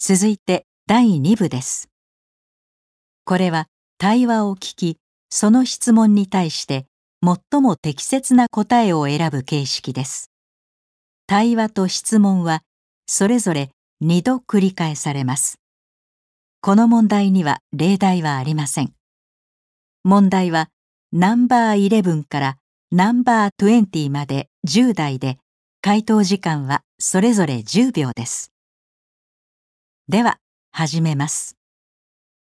続いて第2部です。これは対話を聞き、その質問に対して最も適切な答えを選ぶ形式です。対話と質問はそれぞれ2度繰り返されます。この問題には例題はありません。問題はナンバー11からナンバー20まで10題で、回答時間はそれぞれ10秒です。では、始めます。